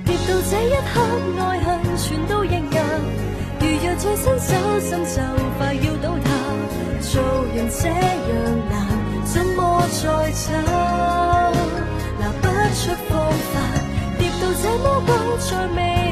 跌到這一刻，愛恨全都應人。如若再伸手，心就快要倒塌。做人這樣難，怎麼再走？拿不出方法，跌到這麼高，再未